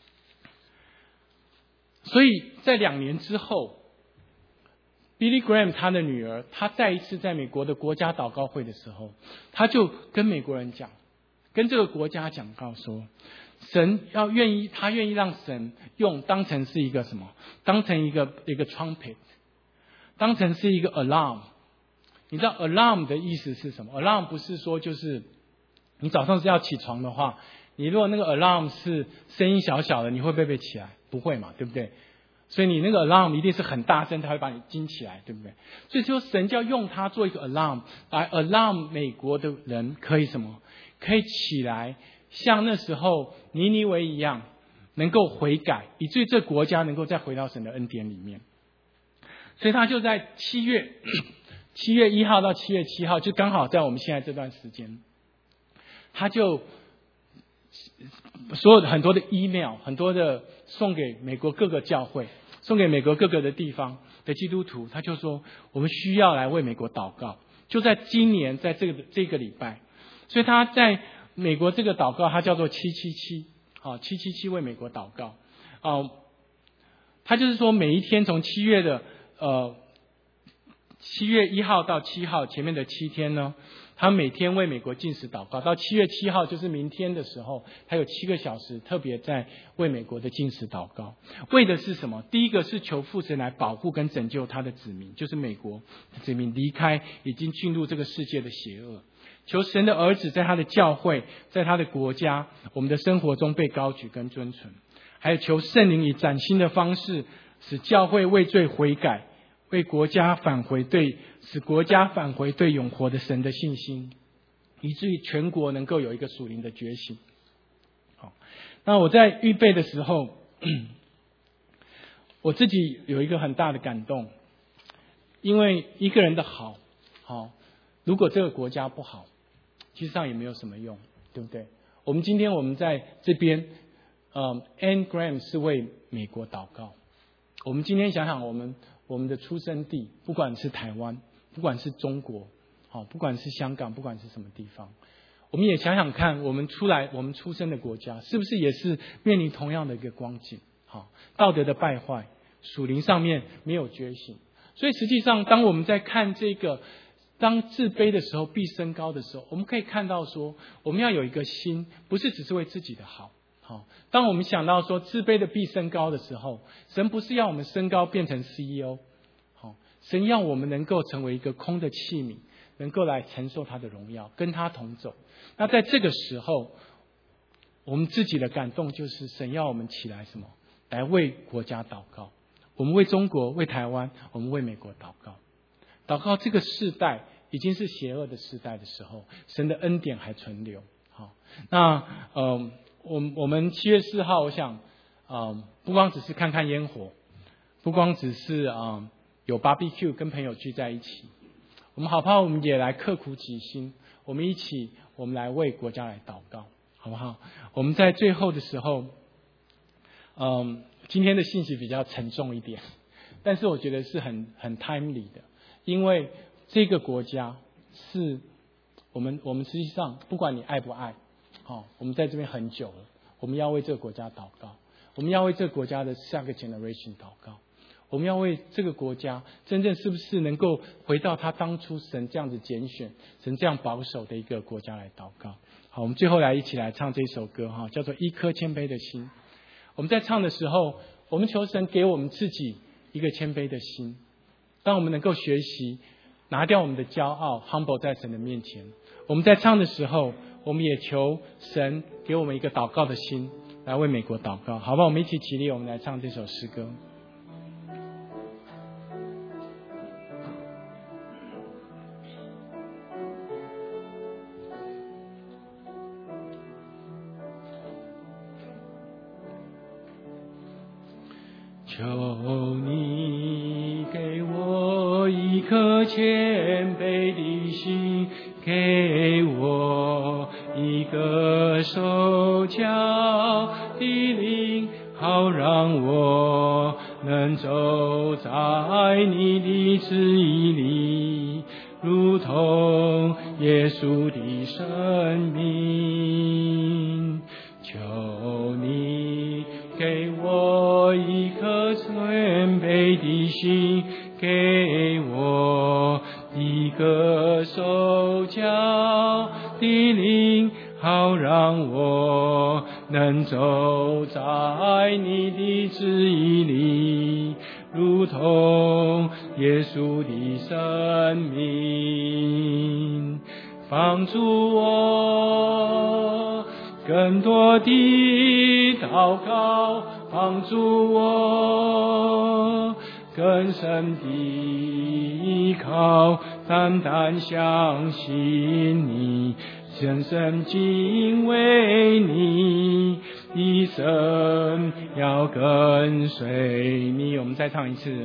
所以在2年之后， Billy Graham 他的女儿，他再一次在美国的国家祷告会的时候，他就跟美国人讲，跟这个国家讲告说，神他愿意让神当成是一个什么？当成一个 trumpet， 当成是一个 alarm。 你知道 alarm 的意思是什么？ alarm 不是说就是你早上是要起床的话，你如果那个 alarm 是声音小小的，你会不会被起来？不会嘛，对不对？所以你那个 alarm 一定是很大声，它会把你惊起来，对不对？所以说神就要用它做一个 alarm， 来 alarm 美国的人可以什么？可以起来，像那时候尼尼微一样，能够悔改，以至于这国家能够再回到神的恩典里面。所以他就在7月1号到7月7号，就刚好在我们现在这段时间，他就所有的很多的 email， 很多的送给美国各个教会，送给美国各个的地方的基督徒，他就说我们需要来为美国祷告。就在今年，在这个礼拜，所以他在美国这个祷告它叫做777，好，777为美国祷告，它就是说每一天从7月1号到7号前面的7天呢，他每天为美国禁食祷告，到7月7号就是明天的时候，他有7个小时特别在为美国的禁食祷告，为的是什么？第一个是求父神来保护跟拯救他的子民，就是美国子民离开已经进入这个世界的邪恶，求神的儿子在他的教会，在他的国家，我们的生活中被高举跟尊崇，还有求圣灵以崭新的方式使教会为罪悔改，为国家使国家返回对永活的神的信心，以至于全国能够有一个属灵的觉醒。好，那我在预备的时候，我自己有一个很大的感动，因为一个人的好，如果这个国家不好，其实上也没有什么用，对不对？我们今天我们在这边，Anne Graham 是为美国祷告。我们今天想想我们的出生地，不管是台湾，不管是中国，不管是香港，不管是什么地方，我们也想想看，我们出生的国家是不是也是面临同样的一个光景？道德的败坏，属灵上面没有觉醒。所以实际上，当我们在看这个，当自卑的时候必升高的时候，我们可以看到说，我们要有一个心，不是只是为自己的好。当我们想到说自卑的必升高的时候，神不是要我们升高变成 CEO， 神要我们能够成为一个空的器皿，能够来承受他的荣耀，跟他同走。那在这个时候，我们自己的感动就是神要我们起来什么？来为国家祷告。我们为中国、为台湾，我们为美国祷告。祷告这个世代已经是邪恶的世代的时候，神的恩典还存留。好，那我们7月4号，我想不光只是看看烟火，不光只是有 barbecue 跟朋友聚在一起，我们好不好？我们也来刻苦己心，我们来为国家来祷告，好不好？我们在最后的时候，今天的信息比较沉重一点，但是我觉得是很 timely 的，因为这个国家是我们实际上不管你爱不爱，我们在这边很久了，我们要为这个国家祷告，我们要为这个国家的下个 generation 祷告，我们要为这个国家真正是不是能够回到他当初神这样子拣选、神这样保守的一个国家来祷告。好，我们最后一起来唱这首歌叫做《一颗谦卑的心》。我们在唱的时候，我们求神给我们自己一个谦卑的心，让我们能够学习拿掉我们的骄傲 ，humble 在神的面前。我们在唱的时候，我们也求神给我们一个祷告的心，来为美国祷告，好吧？我们一起起立，我们来唱这首诗歌。求你给我一颗谦卑的心，给我一个手脚的灵，好让我能走在你的旨意里，如同耶稣的生命。求你给我一颗谦卑的心，给我一个手脚的灵，好让我能走在你的旨意里，如同耶稣的生命。帮助我更多的祷告，帮助我更深的依靠，单单相信你，深深敬畏你，一生要跟随你。我们再唱一次。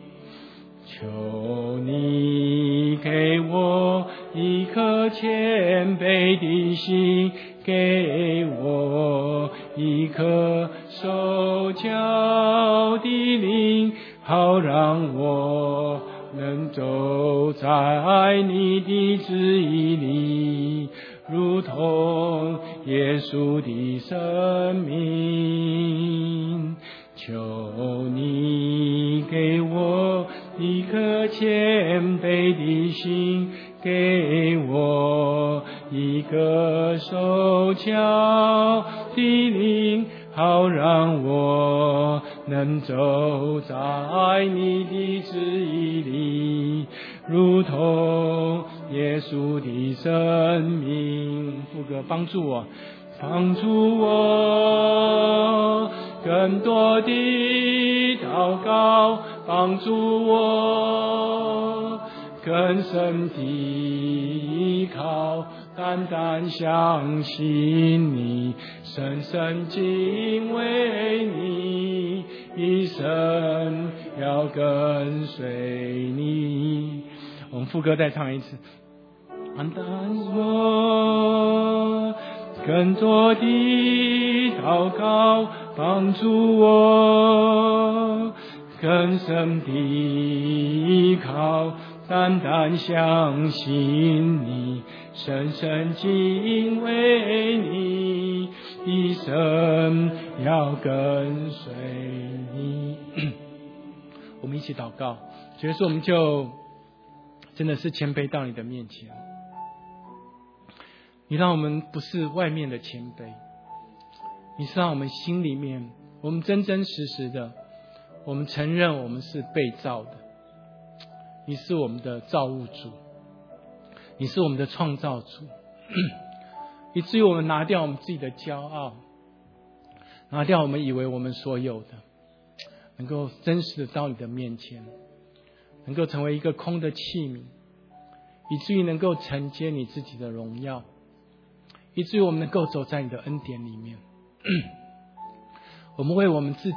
求你给我一颗谦卑的心，给我一颗手脚的灵，好让我能走在你的旨意里， 如同耶稣的生命。求你给我一颗谦卑的心，给我一个手巧的灵，好让我能走在你的旨意里，如同耶稣的生命。副歌，帮助我更多的祷告，帮助我更深的依靠，单单相信你，深深敬畏你，一生要跟随你。我们副歌再唱一次。单我更多的祷告，帮助我更深的依靠，单单相信你，深深敬畏你，一生要跟随你。我们一起祷告，所以说我们就真的是谦卑到你的面前，你让我们不是外面的谦卑，你是让我们心里面，我们真真实实的，我们承认我们是被造的，你是我们的造物主，你是我们的创造主，以至于我们拿掉我们自己的骄傲，拿掉我们以为我们所有的，能够真实的到你的面前，能够成为一个空的器皿，以至于能够承接你自己的荣耀，以至于我们能够走在你的恩典里面。我们为我们自己，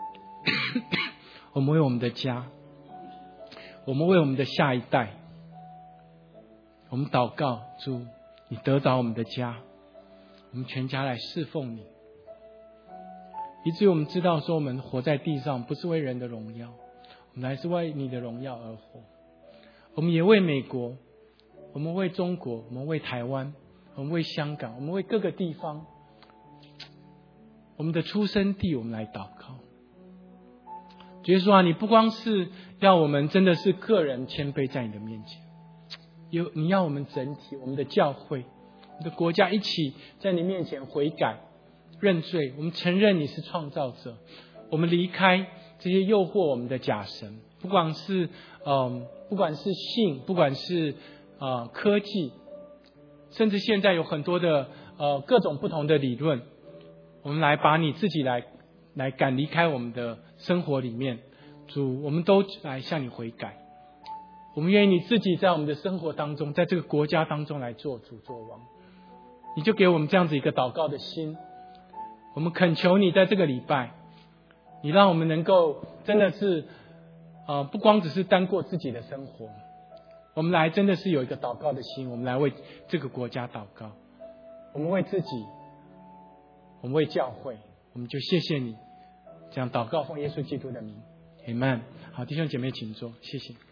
我们为我们的家，我们为我们的下一代，我们祷告，主，你得着我们的家，我们全家来侍奉你，以至于我们知道说，我们活在地上不是为人的荣耀，我们还是为你的荣耀而活。我们也为美国，我们为中国，我们为台湾，我们为香港，我们为各个地方，我们的出生地，我们来祷告。主耶稣啊，你不光是要我们真的是个人谦卑在你的面前，你要我们整体，我们的教会，我们的国家一起在你面前悔改认罪，我们承认你是创造者，我们离开这些诱惑我们的假神，不管是性，不管是科技，甚至现在有很多的各种不同的理论，我们来把你自己来赶离开我们的生活里面。主，我们都来向你悔改，我们愿意你自己在我们的生活当中，在这个国家当中来做主做王。你就给我们这样子一个祷告的心，我们恳求你在这个礼拜，你让我们能够真的是不光只是单过自己的生活，我们来真的是有一个祷告的心，我们来为这个国家祷告，我们为自己，我们为教会，我们就谢谢你，这样祷告奉耶稣基督的名，阿们。好，弟兄姐妹请坐，谢谢。